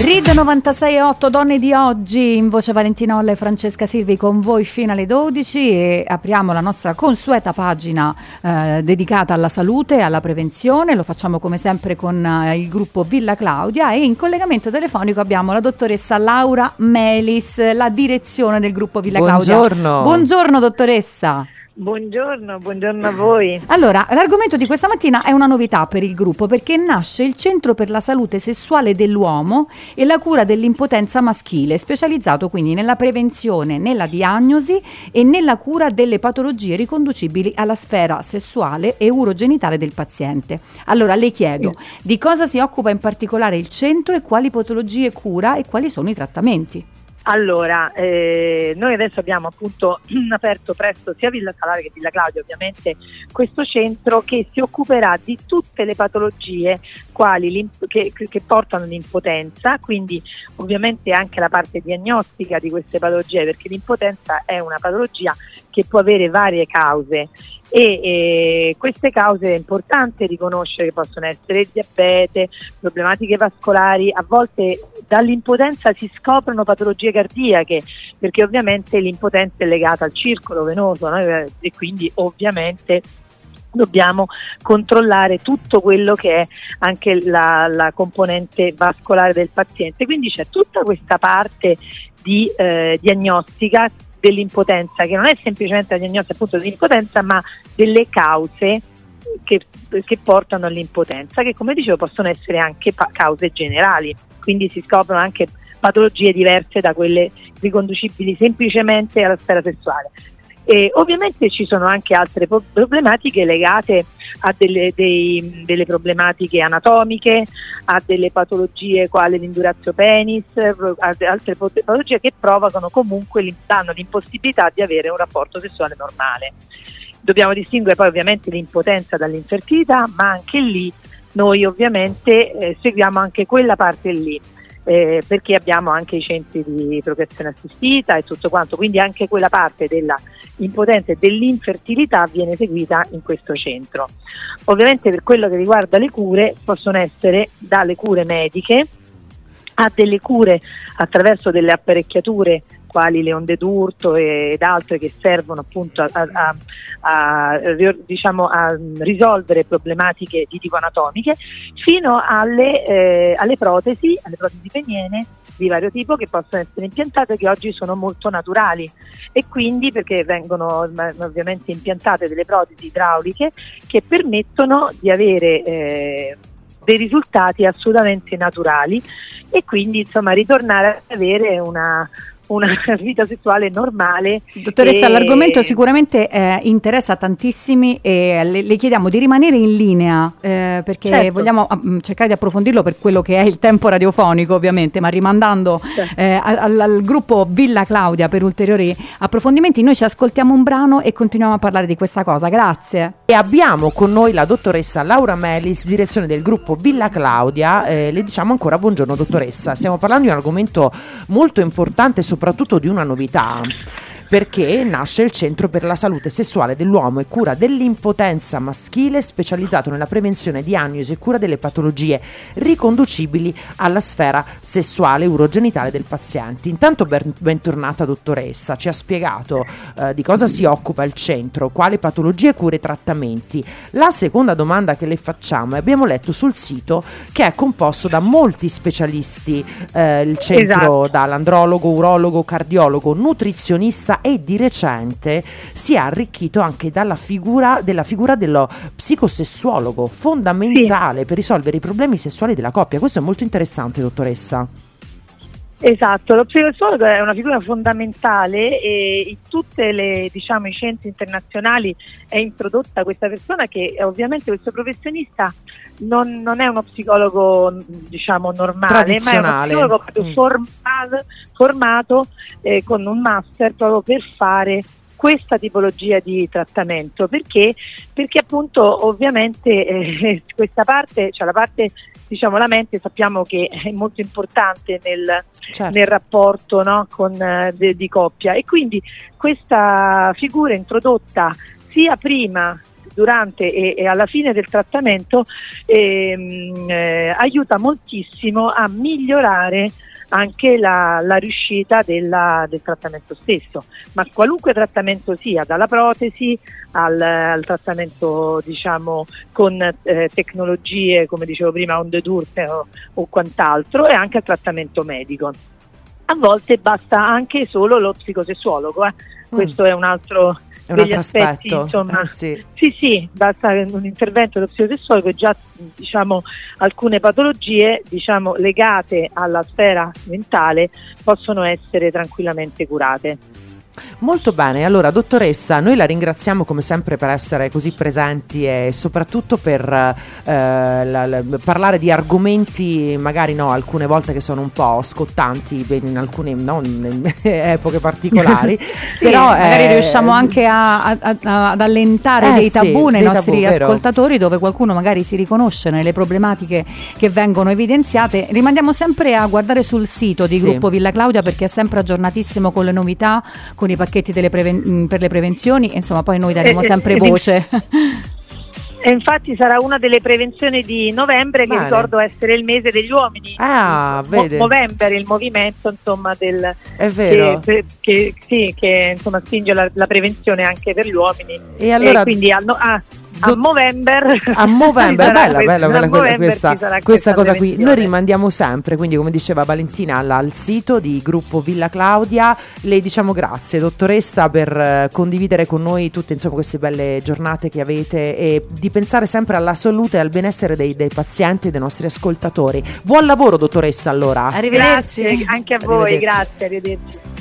RID 96.8 Donne di oggi, in voce Valentina Olla e Francesca Silvi con voi fino alle 12 e apriamo la nostra consueta pagina dedicata alla salute e alla prevenzione. Lo facciamo come sempre con il gruppo Villa Claudia e in collegamento telefonico abbiamo la dottoressa Laura Melis, la direzione del gruppo Villa Claudia. Buongiorno dottoressa. Buongiorno a voi. Allora, l'argomento di questa mattina è una novità per il gruppo perché nasce il Centro per la Salute Sessuale dell'Uomo e la cura dell'impotenza maschile, specializzato quindi nella prevenzione, nella diagnosi e nella cura delle patologie riconducibili alla sfera sessuale e urogenitale del paziente. Allora, le chiedo, di cosa si occupa in particolare il centro e quali patologie cura e quali sono i trattamenti? Allora, noi adesso abbiamo appunto aperto presto sia Villa Salare che Villa Claudia ovviamente questo centro che si occuperà di tutte le patologie che portano l'impotenza, quindi ovviamente anche la parte diagnostica di queste patologie, perché l'impotenza è una patologia che può avere varie cause e queste cause è importante riconoscere che possono essere diabete, problematiche vascolari, a volte dall'impotenza si scoprono patologie cardiache perché ovviamente l'impotenza è legata al circolo venoso, no? E quindi ovviamente dobbiamo controllare tutto quello che è anche la componente vascolare del paziente, quindi c'è tutta questa parte di diagnostica dell'impotenza che non è semplicemente la diagnosi appunto dell'impotenza ma delle cause che portano all'impotenza, che come dicevo possono essere anche cause generali, quindi si scoprono anche patologie diverse da quelle riconducibili semplicemente alla sfera sessuale. E ovviamente ci sono anche altre problematiche legate a delle problematiche anatomiche, a delle patologie quali l'indurazio penis, a altre patologie che provocano comunque danno l'impossibilità di avere un rapporto sessuale normale. Dobbiamo distinguere poi ovviamente l'impotenza dall'infertilità, ma anche lì noi ovviamente seguiamo anche quella parte lì. Perché abbiamo anche i centri di procreazione assistita e tutto quanto, quindi anche quella parte della impotenza e dell'infertilità viene seguita in questo centro. Ovviamente per quello che riguarda le cure possono essere dalle cure mediche a delle cure attraverso delle apparecchiature quali le onde d'urto ed altre che servono appunto a risolvere problematiche di tipo anatomiche, fino alle protesi peniene di vario tipo che possono essere impiantate, che oggi sono molto naturali e quindi perché vengono ovviamente impiantate delle protesi idrauliche che permettono di avere dei risultati assolutamente naturali e quindi insomma ritornare ad avere una vita sessuale normale. Dottoressa, l'argomento sicuramente interessa tantissimi e le chiediamo di rimanere in linea perché certo, vogliamo cercare di approfondirlo per quello che è il tempo radiofonico ovviamente, ma rimandando al gruppo Villa Claudia per ulteriori approfondimenti. Noi ci ascoltiamo un brano e continuiamo a parlare di questa cosa. Grazie. E abbiamo con noi la dottoressa Laura Melis, direzione del gruppo Villa Claudia. Le diciamo ancora buongiorno dottoressa. Stiamo parlando di un argomento molto importante, soprattutto di una novità, perché nasce il Centro per la Salute Sessuale dell'Uomo e Cura dell'Impotenza Maschile, specializzato nella prevenzione, diagnosi e cura delle patologie riconducibili alla sfera sessuale urogenitale del paziente. Intanto bentornata dottoressa, ci ha spiegato di cosa si occupa il centro, quali patologie, cure e trattamenti. La seconda domanda che le facciamo è: abbiamo letto sul sito che è composto da molti specialisti, il centro, esatto, dall'andrologo, urologo, cardiologo, nutrizionista e di recente si è arricchito anche dello psicosessuologo, fondamentale per risolvere i problemi sessuali della coppia. Questo è molto interessante, dottoressa. Esatto, lo psicosessuologo è una figura fondamentale e in tutte i centri internazionali è introdotta questa persona che ovviamente questo professionista non è uno psicologo normale, ma è uno psicologo formato con un master proprio per fare questa tipologia di trattamento, perché appunto ovviamente questa parte, cioè la parte la mente, sappiamo che è molto importante nel rapporto, no, di coppia, e quindi questa figura introdotta sia prima durante e alla fine del trattamento aiuta moltissimo a migliorare anche la riuscita del trattamento stesso, ma qualunque trattamento sia, dalla protesi al trattamento diciamo con tecnologie come dicevo prima onde d'Urte o quant'altro, e anche al trattamento medico. A volte basta anche solo lo psicosessuologo, questo è un altro degli aspetti, aspetto. Insomma, sì, basta un intervento dello psicosessuologo e già diciamo alcune patologie diciamo legate alla sfera mentale possono essere tranquillamente curate. Molto bene, allora dottoressa, noi la ringraziamo come sempre per essere così presenti e soprattutto per parlare di argomenti magari alcune volte che sono un po' scottanti in alcune in epoche particolari. Sì, però magari riusciamo anche ad allentare dei tabù nei nostri ascoltatori, dove qualcuno magari si riconosce nelle problematiche che vengono evidenziate. Rimandiamo sempre a guardare sul sito di Gruppo Villa Claudia, perché è sempre aggiornatissimo con le novità, con i pacchetti per le prevenzioni, insomma poi noi daremo sempre voce. E infatti sarà una delle prevenzioni di novembre, che ricordo essere il mese degli uomini. Vede. Novembre, il movimento insomma è vero. che insomma spinge la prevenzione anche per gli uomini. E allora quindi a Movember bella questa cosa qui. Noi rimandiamo sempre, quindi come diceva Valentina, al sito di Gruppo Villa Claudia. Le diciamo grazie dottoressa per condividere con noi tutte insomma queste belle giornate che avete, e di pensare sempre alla salute e al benessere dei pazienti e dei nostri ascoltatori. Buon lavoro dottoressa, allora. Arrivederci. Grazie anche a voi, grazie, arrivederci.